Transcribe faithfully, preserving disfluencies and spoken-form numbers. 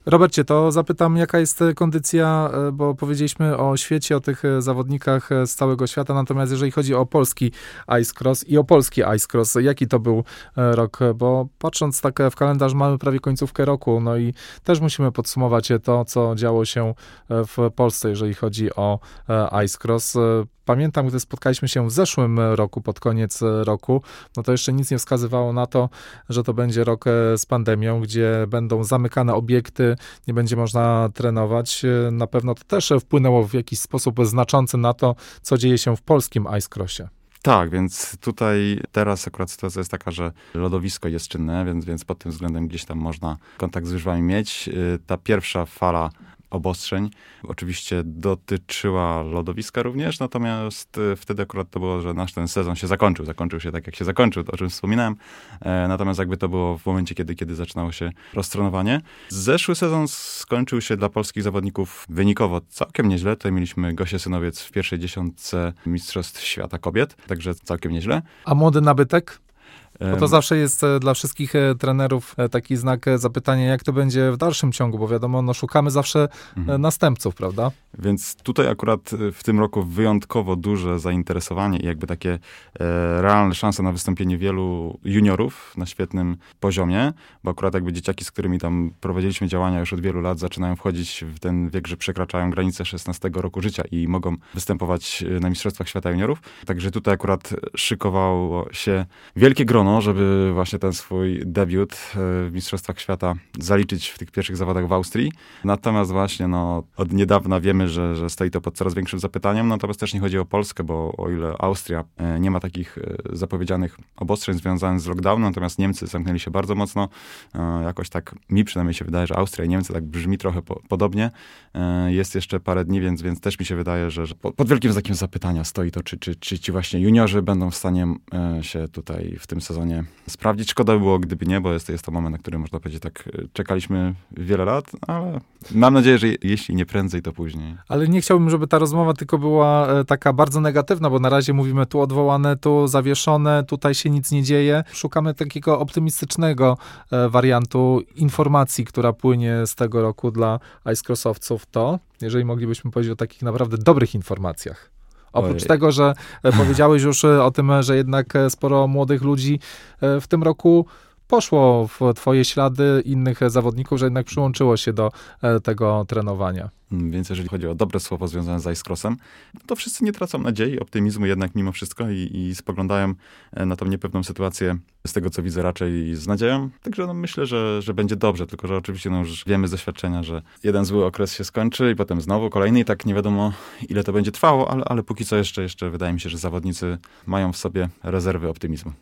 Robercie, to zapytam, jaka jest kondycja, bo powiedzieliśmy o świecie, o tych zawodnikach z całego świata, natomiast jeżeli chodzi o polski Ice Cross i o polski Ice Cross, jaki to był rok? Bo patrząc tak w kalendarz, mamy prawie końcówkę roku, no i też musimy podsumować to, co działo się w Polsce, jeżeli chodzi o Ice Cross. Pamiętam, gdy spotkaliśmy się w zeszłym roku, pod koniec roku, no to jeszcze nic nie wskazywało na to, że to będzie rok z pandemią, gdzie będą zamykane obiekty, nie będzie można trenować. Na pewno to też wpłynęło w jakiś sposób znaczący na to, co dzieje się w polskim Ice Crossie. Tak, więc tutaj teraz akurat sytuacja jest taka, że lodowisko jest czynne, więc, więc pod tym względem gdzieś tam można kontakt z łyżwami mieć. Ta pierwsza fala obostrzeń oczywiście dotyczyła lodowiska również, natomiast wtedy akurat to było, że nasz ten sezon się zakończył. Zakończył się tak, jak się zakończył, o czym wspominałem. Natomiast jakby to było w momencie, kiedy, kiedy zaczynało się roztrenowanie. Zeszły sezon skończył się dla polskich zawodników wynikowo całkiem nieźle. Tutaj mieliśmy Gosię Synowiec w pierwszej dziesiątce Mistrzostw Świata Kobiet, także całkiem nieźle. A młody nabytek? Bo to zawsze jest dla wszystkich trenerów taki znak zapytania, jak to będzie w dalszym ciągu, bo wiadomo, no szukamy zawsze mhm. następców, prawda? Więc tutaj akurat w tym roku wyjątkowo duże zainteresowanie i jakby takie e, realne szanse na wystąpienie wielu juniorów na świetnym poziomie, bo akurat jakby dzieciaki, z którymi tam prowadziliśmy działania już od wielu lat, zaczynają wchodzić w ten wiek, że przekraczają granicę szesnastego roku życia i mogą występować na Mistrzostwach Świata Juniorów. Także tutaj akurat szykowało się wielkie grono, żeby właśnie ten swój debiut w Mistrzostwach Świata zaliczyć w tych pierwszych zawodach w Austrii. Natomiast właśnie no, od niedawna wiemy, że, że stoi to pod coraz większym zapytaniem. Natomiast też nie chodzi o Polskę, bo o ile Austria nie ma takich zapowiedzianych obostrzeń związanych z lockdownem, natomiast Niemcy zamknęli się bardzo mocno. Jakoś tak mi przynajmniej się wydaje, że Austria i Niemcy tak brzmi trochę po, podobnie. Jest jeszcze parę dni, więc, więc też mi się wydaje, że, że pod wielkim znakiem zapytania stoi to, czy, czy, czy ci właśnie juniorzy będą w stanie się tutaj w tym sezonie sprawdzić. Szkoda by było, gdyby nie, bo jest, jest to moment, na który można powiedzieć tak, czekaliśmy wiele lat, ale mam nadzieję, że jeśli nie prędzej, to później. Ale nie chciałbym, żeby ta rozmowa tylko była taka bardzo negatywna, bo na razie mówimy tu odwołane, tu zawieszone, tutaj się nic nie dzieje. Szukamy takiego optymistycznego wariantu informacji, która płynie z tego roku dla ice crossowców, to, jeżeli moglibyśmy powiedzieć o takich naprawdę dobrych informacjach. Oprócz Ojej. tego, że powiedziałeś już o tym, że jednak sporo młodych ludzi w tym roku poszło w twoje ślady innych zawodników, że jednak przyłączyło się do tego trenowania. Więc jeżeli chodzi o dobre słowo związane z Ice Crossem, to wszyscy nie tracą nadziei, optymizmu jednak mimo wszystko i, i spoglądają na tą niepewną sytuację z tego, co widzę, raczej z nadzieją. Także no, myślę, że, że będzie dobrze, tylko że oczywiście no, już wiemy z doświadczenia, że jeden zły okres się skończy i potem znowu kolejny i tak nie wiadomo, ile to będzie trwało, ale, ale póki co jeszcze, jeszcze wydaje mi się, że zawodnicy mają w sobie rezerwy optymizmu.